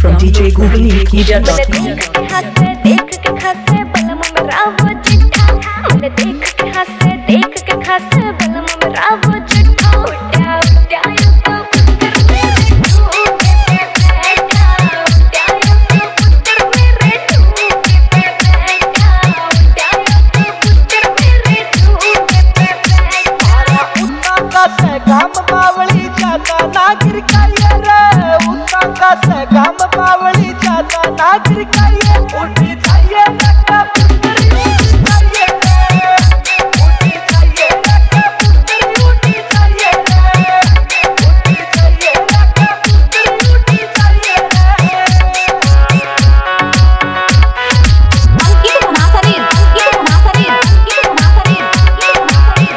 from DJ Google Media. देख के हंसे बलम मेरा वो चिट्ठा, मुझे देख के हंसे बलम मेरा वो चिट्ठा। उड़ा उड़ा तो पुत्र मेरे ढूंढे पे बैठा, उड़ा तो पुत्र मेरे ढूंढे पे बैठा, उड़ा तो पुत्र मेरे ढूंढे पे बैठा। उतना का से गाम बावली जाता नागिर का ये रे, उतना का से गाम बावली जाता नागिर का ये। उठी चाहिए नक्का पुत्र उठी चाहिए रे, उठी चाहिए नक्का पुत्र उठी चाहिए रे, उठी चाहिए नक्का पुत्र उठी चाहिए रे। अंकित घनासरीर, अंकित घनासरीर, अंकित घनासरीर, अंकित घनासरीर।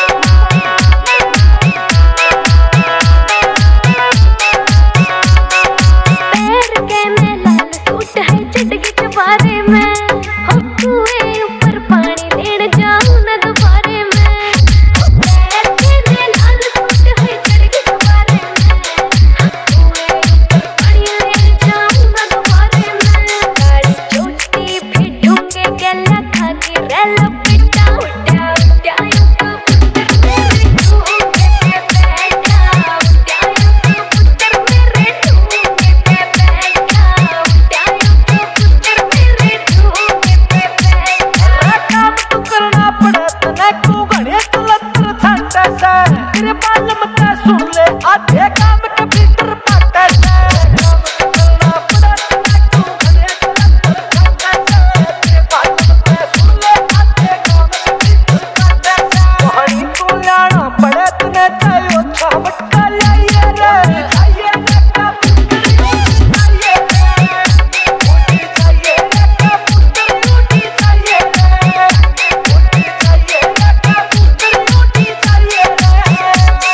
पैर के में लाल सूट है चटकी चबारे में, हो कुएं ऊपर पानी लेने जाऊं न दोबारे में। पैर के में लाल सूट है चटकी चबारे में, हो कुएं ऊपर पानी लेने जाऊं न दोबारे में। गाड़ी चोटी भी ढूंढे गला खा के रेला पिटा। उड़ा उड़ा तो पुत्र मेरे ढूंढे पे बैठा, उड़ा तो पुत्र मेरे ढूंढे पे बैठा, उड़ा तो पुत्र मेरे ढूंढे पे बैठा। काम तू करना पड़ा तने तू घणे चलत्र छाटा से, तेरे मालूम का सुन ले आधे काम के भीतर पाटा से। काम करना पड़ा तने तू घणे चलत्र छाटा से, तेरे मालूम का सुन ले आधे काम के भीतर पाटा से। वही तू लाना पड़ा तने चायो छावटका लाइए रे, चाहिए नक्का पुत्र उठी चाहिए रे, उठी चाहिए नक्का पुत्र उठी चाहिए रे, उठी चाहिए नक्का पुत्र उठी चाहिए रे।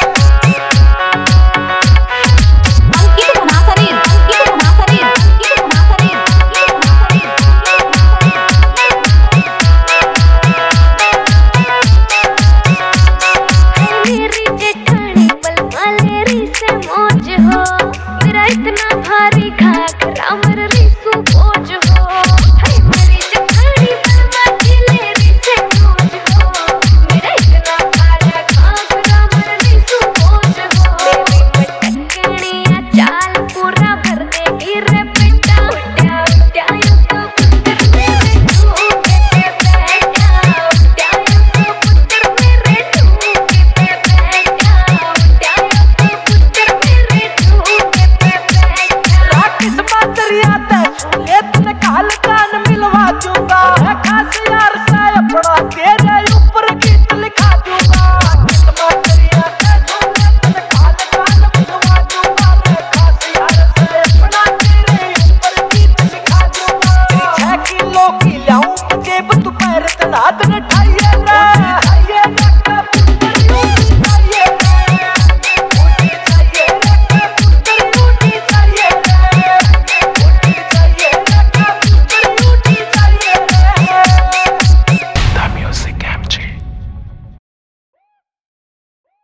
अंकित घनासरीर, अंकित घनासरीर, अंकित घनासरीर, अंकित घनासरीर, मेरी जेठानी बलमा लेरी से मौज हो, मेरा इतना भारी घाघरा